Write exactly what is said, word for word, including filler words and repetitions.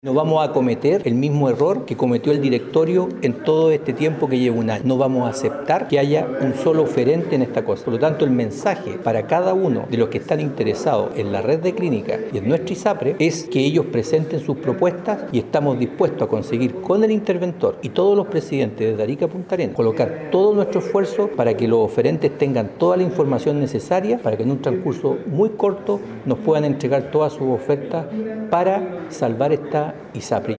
No vamos a cometer el mismo error que cometió el directorio en todo este tiempo que lleva un año. No vamos a aceptar que haya un solo oferente en esta cosa. Por lo tanto, el mensaje para cada uno de los que están interesados en la red de clínicas y en nuestra ISAPRE es que ellos presenten sus propuestas y estamos dispuestos a conseguir con el interventor y todos los presidentes de Arica a Punta Arenas colocar todo nuestro esfuerzo para que los oferentes tengan toda la información necesaria para que en un transcurso muy corto nos puedan entregar todas sus ofertas para salvar esta ISAPRE.